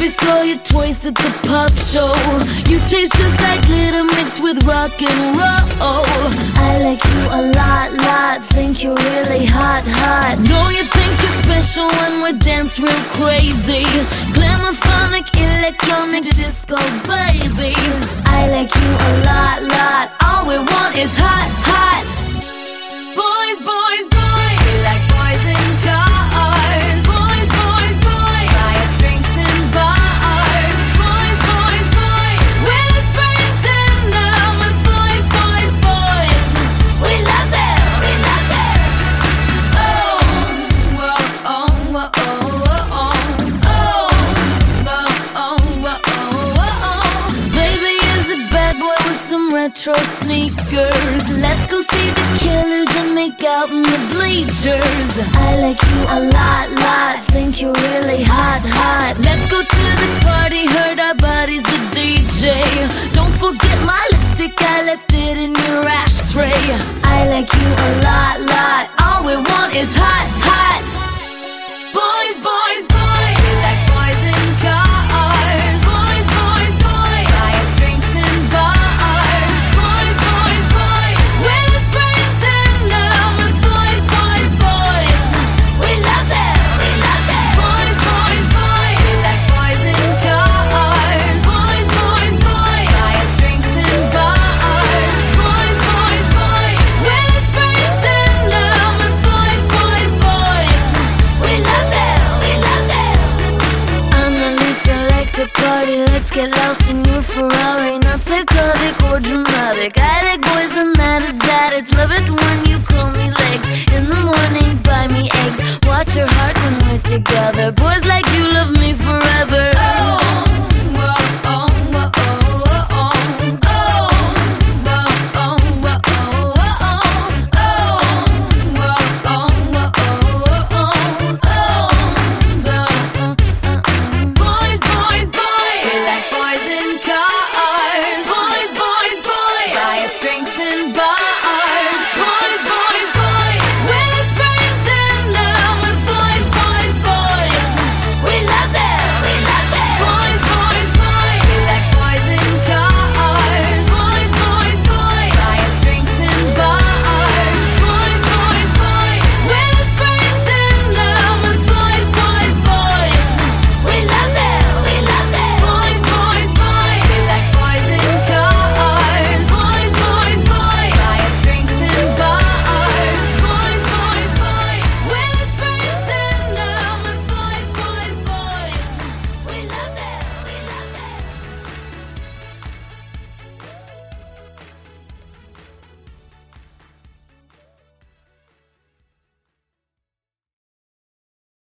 Baby, saw you twice at the pop show. You taste just like glitter mixed with rock and roll. I like you a lot, think you're really hot. Know you think you're special when we dance real crazy. Glamophonic, electronic disco, baby. I like you a lot, all we want is hot. Boys, boys, boys. We like boys in cars. Boys, boys, boys. Buy us drinks in bars. Boys, boys, boys. We're the friends and now we're boys, boys, boys. We love them, we love them. Oh, whoa, oh, whoa, oh, oh, oh, oh, whoa, oh, oh. Baby is a bad boy with some retro sneakers. Let's go see the Killers and make out in the bleachers. I like you a lot, think you're really hot. Let's go to the party, hurt our bodies, the DJ. Don't forget my lipstick, I left it in your ashtray. I like you a lot, all we want is hot. Boys, boys, boys. We like boys in cars. Boys, boys, boys. Buy us drinks in bars. Boys, boys, boys. We're the friends and now we're boys, boys, boys. We love them, we love them. Boys, boys, boys. We like boys in cars. Boys, boys, boys. Buy us drinks in bars. Boys, boys, boys. We're the friends and now we're boys, boys, boys. We love them, we love them. I'm the loose selector party. Let's get lost in your Ferrari. Not psychotic or dramatic. I like boys and that is that. It's love it when you call me legs. In the morning, buy me eggs. Watch your heart when we're together. Boys like you love me forever. Oh, whoa, oh, whoa, oh, oh, oh. Oh, whoa, oh, whoa, oh, oh, oh. Oh, whoa, oh, whoa, oh, oh, oh. Boys, boys, boys. We like boys in cars. Boys, boys, boys. Buy us drinks in bars.